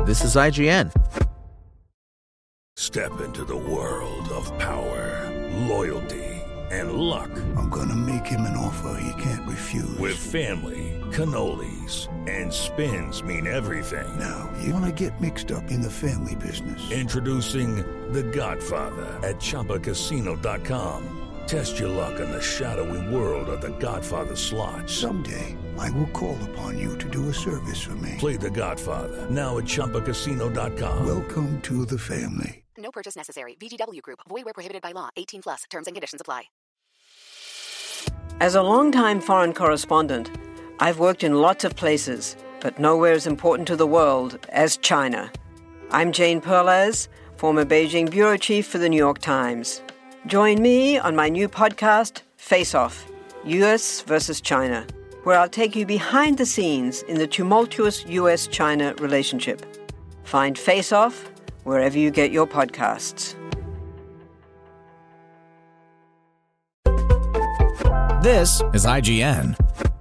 This is IGN. Step into the world of power, loyalty, and luck. I'm gonna make him an offer he can't refuse. With family, cannolis, and spins mean everything. Now, you wanna get mixed up in the family business. Introducing The Godfather at ChumbaCasino.com. Test your luck in the shadowy world of The Godfather slot. Someday, I will call upon you to do a service for me. Play The Godfather, now at ChumbaCasino.com. Welcome to the family. No purchase necessary. VGW Group. Void where prohibited by law. 18+. Terms and conditions apply. As a longtime foreign correspondent, I've worked in lots of places, but nowhere as important to the world as China. I'm Jane Perlez, former Beijing bureau chief for the New York Times. Join me on my new podcast, Face Off, U.S. versus China, where I'll take you behind the scenes in the tumultuous U.S.-China relationship. Find Face Off wherever you get your podcasts. This is IGN.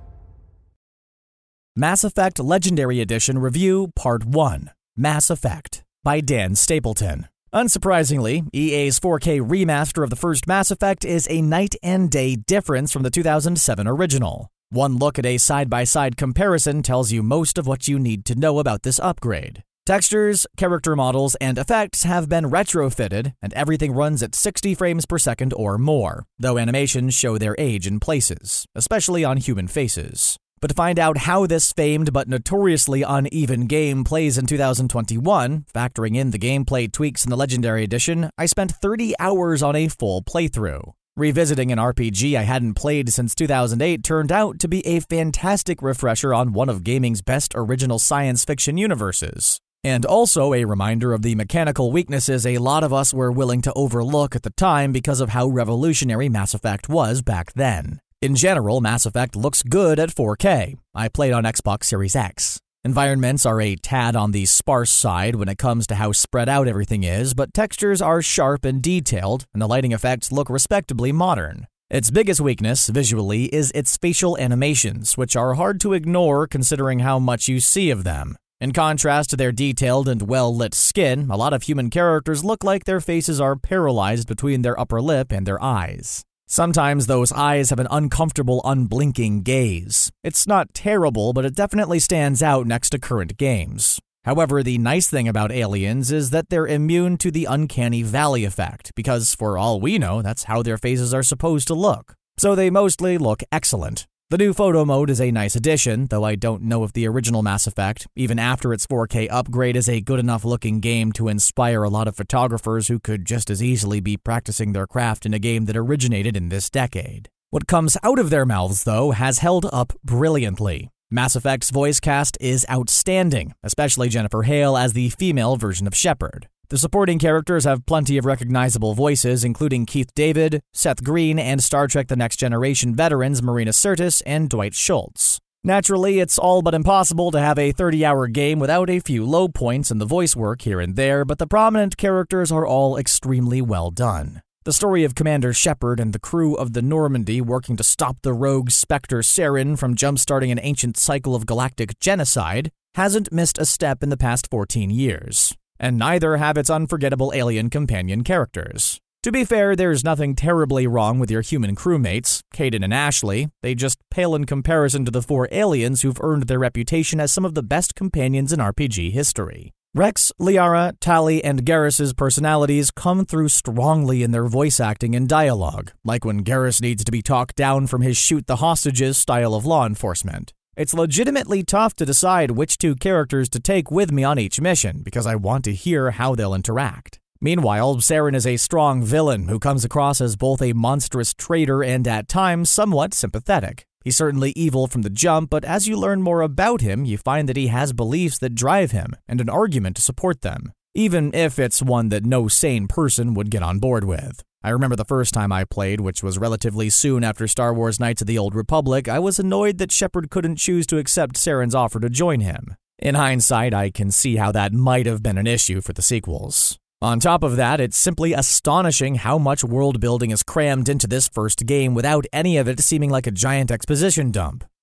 Mass Effect Legendary Edition Review Part 1, Mass Effect, by Dan Stapleton. Unsurprisingly, EA's 4K remaster of the first Mass Effect is a night and day difference from the 2007 original. One look at a side-by-side comparison tells you most of what you need to know about this upgrade. Textures, character models, and effects have been retrofitted, and everything runs at 60 frames per second or more, though animations show their age in places, especially on human faces. But to find out how this famed but notoriously uneven game plays in 2021, factoring in the gameplay tweaks in the Legendary Edition, I spent 30 hours on a full playthrough. Revisiting an RPG I hadn't played since 2008 turned out to be a fantastic refresher on one of gaming's best original science fiction universes. And also a reminder of the mechanical weaknesses a lot of us were willing to overlook at the time because of how revolutionary Mass Effect was back then. In general, Mass Effect looks good at 4K. I played on Xbox Series X. Environments are a tad on the sparse side when it comes to how spread out everything is, but textures are sharp and detailed, and the lighting effects look respectably modern. Its biggest weakness, visually, is its facial animations, which are hard to ignore considering how much you see of them. In contrast to their detailed and well-lit skin, a lot of human characters look like their faces are paralyzed between their upper lip and their eyes. Sometimes those eyes have an uncomfortable, unblinking gaze. It's not terrible, but it definitely stands out next to current games. However, the nice thing about Aliens is that they're immune to the uncanny valley effect, because for all we know, that's how their faces are supposed to look. So they mostly look excellent. The new photo mode is a nice addition, though I don't know if the original Mass Effect, even after its 4K upgrade, is a good enough looking game to inspire a lot of photographers who could just as easily be practicing their craft in a game that originated in this decade. What comes out of their mouths, though, has held up brilliantly. Mass Effect's voice cast is outstanding, especially Jennifer Hale as the female version of Shepard. The supporting characters have plenty of recognizable voices, including Keith David, Seth Green, and Star Trek The Next Generation veterans Marina Sirtis and Dwight Schultz. Naturally, it's all but impossible to have a 30-hour game without a few low points in the voice work here and there, but the prominent characters are all extremely well done. The story of Commander Shepard and the crew of the Normandy working to stop the rogue Spectre Saren from jump-starting an ancient cycle of galactic genocide hasn't missed a step in the past 14 years. And neither have its unforgettable alien companion characters. To be fair, there's nothing terribly wrong with your human crewmates, Kaidan and Ashley. They just pale in comparison to the 4 aliens who've earned their reputation as some of the best companions in RPG history. Rex, Liara, Tali, and Garrus's personalities come through strongly in their voice acting and dialogue, like when Garrus needs to be talked down from his shoot the hostages style of law enforcement. It's legitimately tough to decide which 2 characters to take with me on each mission, because I want to hear how they'll interact. Meanwhile, Saren is a strong villain who comes across as both a monstrous traitor and at times somewhat sympathetic. He's certainly evil from the jump, but as you learn more about him, you find that he has beliefs that drive him and an argument to support them, even if it's one that no sane person would get on board with. I remember the first time I played, which was relatively soon after Star Wars Knights of the Old Republic, I was annoyed that Shepard couldn't choose to accept Saren's offer to join him. In hindsight, I can see how that might have been an issue for the sequels. On top of that, it's simply astonishing how much world building is crammed into this first game without any of it seeming like a giant exposition dump.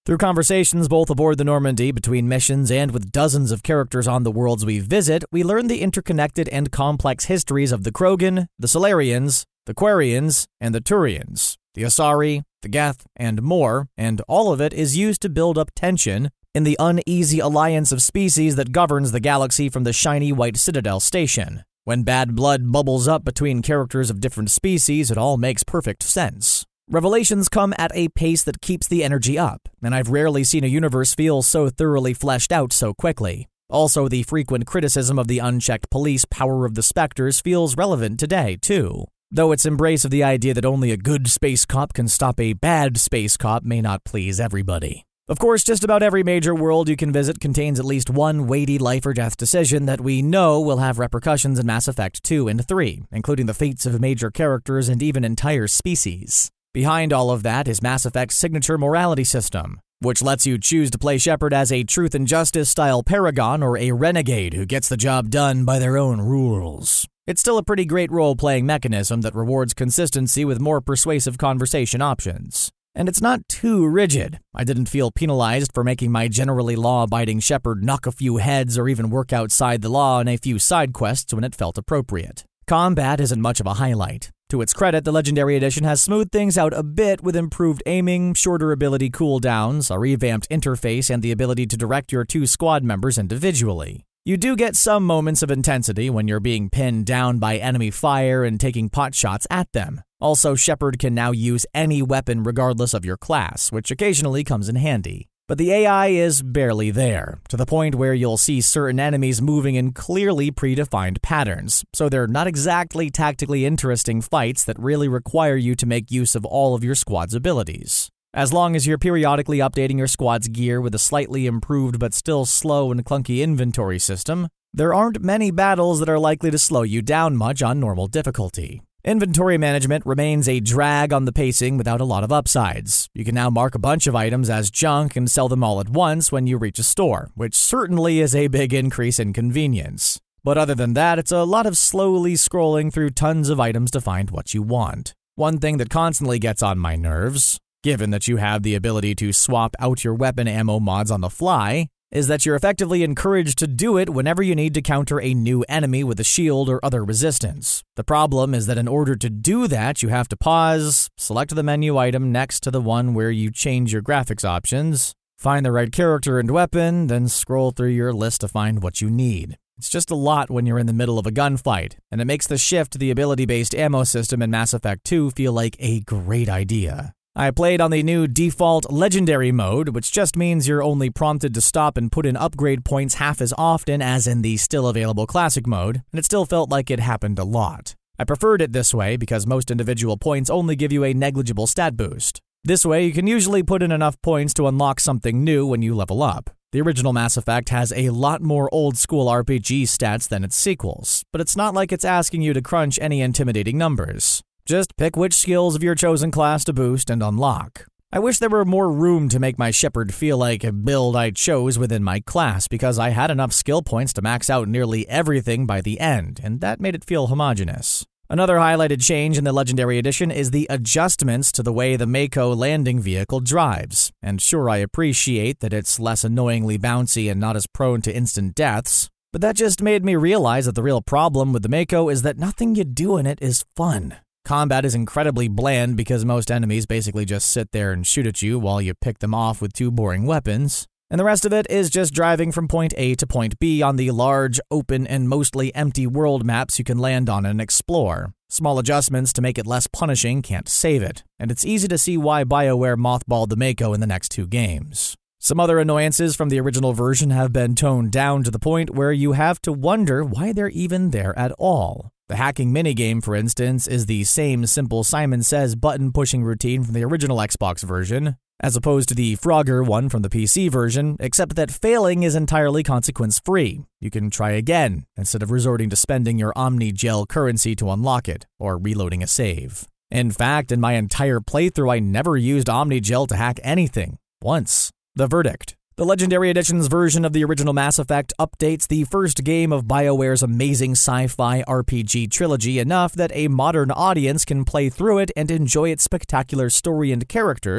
Through conversations both aboard the Normandy, between missions, and with dozens of characters on the worlds we visit, we learn the interconnected and complex histories of the Krogan, the Solarians, the Quarians, and the Turians, the Asari, the Geth, and more, and all of it is used to build up tension in the uneasy alliance of species that governs the galaxy from the shiny white Citadel station. When bad blood bubbles up between characters of different species, it all makes perfect sense. Revelations come at a pace that keeps the energy up, and I've rarely seen a universe feel so thoroughly fleshed out so quickly. Also, the frequent criticism of the unchecked police power of the Spectres feels relevant today, too. Though its embrace of the idea that only a good space cop can stop a bad space cop may not please everybody. Of course, just about every major world you can visit contains at least one weighty life-or-death decision that we know will have repercussions in Mass Effect 2 and 3, including the fates of major characters and even entire species. Behind all of that is Mass Effect's signature morality system, which lets you choose to play Shepard as a truth and justice style paragon or a renegade who gets the job done by their own rules. It's still a pretty great role-playing mechanism that rewards consistency with more persuasive conversation options. And it's not too rigid. I didn't feel penalized for making my generally law-abiding Shepard knock a few heads or even work outside the law in a few side quests when it felt appropriate. Combat isn't much of a highlight. To its credit, the Legendary Edition has smoothed things out a bit with improved aiming, shorter ability cooldowns, a revamped interface, and the ability to direct your two squad members individually. You do get some moments of intensity when you're being pinned down by enemy fire and taking pot shots at them. Also, Shepard can now use any weapon regardless of your class, which occasionally comes in handy. But the AI is barely there, to the point where you'll see certain enemies moving in clearly predefined patterns, so they're not exactly tactically interesting fights that really require you to make use of all of your squad's abilities. As long as you're periodically updating your squad's gear with a slightly improved but still slow and clunky inventory system, there aren't many battles that are likely to slow you down much on normal difficulty. Inventory management remains a drag on the pacing without a lot of upsides. You can now mark a bunch of items as junk and sell them all at once when you reach a store, which certainly is a big increase in convenience. But other than that, it's a lot of slowly scrolling through tons of items to find what you want. One thing that constantly gets on my nerves, given that you have the ability to swap out your weapon ammo mods on the fly, is that you're effectively encouraged to do it whenever you need to counter a new enemy with a shield or other resistance. The problem is that in order to do that, you have to pause, select the menu item next to the one where you change your graphics options, find the right character and weapon, then scroll through your list to find what you need. It's just a lot when you're in the middle of a gunfight, and it makes the shift to the ability-based ammo system in Mass Effect 2 feel like a great idea. I played on the new default Legendary mode, which just means you're only prompted to stop and put in upgrade points half as often as in the still available Classic mode, and it still felt like it happened a lot. I preferred it this way because most individual points only give you a negligible stat boost. This way, you can usually put in enough points to unlock something new when you level up. The original Mass Effect has a lot more old-school RPG stats than its sequels, but it's not like it's asking you to crunch any intimidating numbers. Just pick which skills of your chosen class to boost and unlock. I wish there were more room to make my Shepard feel like a build I chose within my class, because I had enough skill points to max out nearly everything by the end, and that made it feel homogeneous. Another highlighted change in the Legendary Edition is the adjustments to the way the Mako landing vehicle drives. And sure, I appreciate that it's less annoyingly bouncy and not as prone to instant deaths, but that just made me realize that the real problem with the Mako is that nothing you do in it is fun. Combat is incredibly bland because most enemies basically just sit there and shoot at you while you pick them off with two boring weapons. And the rest of it is just driving from point A to point B on the large, open, and mostly empty world maps you can land on and explore. Small adjustments to make it less punishing can't save it, and it's easy to see why BioWare mothballed the Mako in the next two games. Some other annoyances from the original version have been toned down to the point where you have to wonder why they're even there at all. The hacking minigame, for instance, is the same simple Simon Says button-pushing routine from the original Xbox version, as opposed to the Frogger one from the PC version, except that failing is entirely consequence-free. You can try again, instead of resorting to spending your Omni-Gel currency to unlock it, or reloading a save. In fact, in my entire playthrough, I never used Omni-Gel to hack anything. Once. The verdict. The Legendary Edition's version of the original Mass Effect updates the first game of BioWare's amazing sci-fi RPG trilogy enough that a modern audience can play through it and enjoy its spectacular story and characters,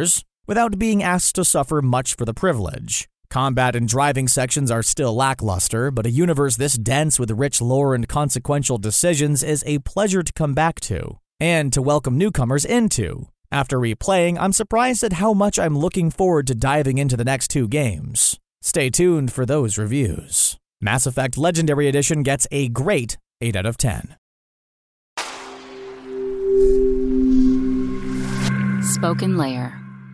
without being asked to suffer much for the privilege. Combat and driving sections are still lackluster, but a universe this dense with rich lore and consequential decisions is a pleasure to come back to, and to welcome newcomers into. After replaying, I'm surprised at how much I'm looking forward to diving into the next 2 games. Stay tuned for those reviews. Mass Effect Legendary Edition gets a great 8 out of 10. Spoken Layer.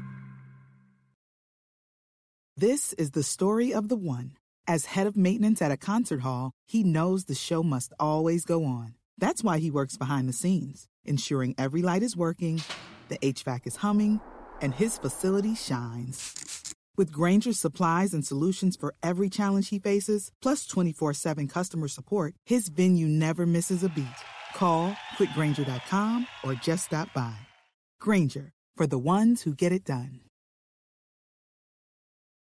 This is the story of the one. As head of maintenance at a concert hall, he knows the show must always go on. That's why he works behind the scenes, ensuring every light is working, the HVAC is humming, and his facility shines. With Grainger's supplies and solutions for every challenge he faces, plus 24/7 customer support, his venue never misses a beat. Call quickgrainger.com or just stop by. Grainger, for the ones who get it done.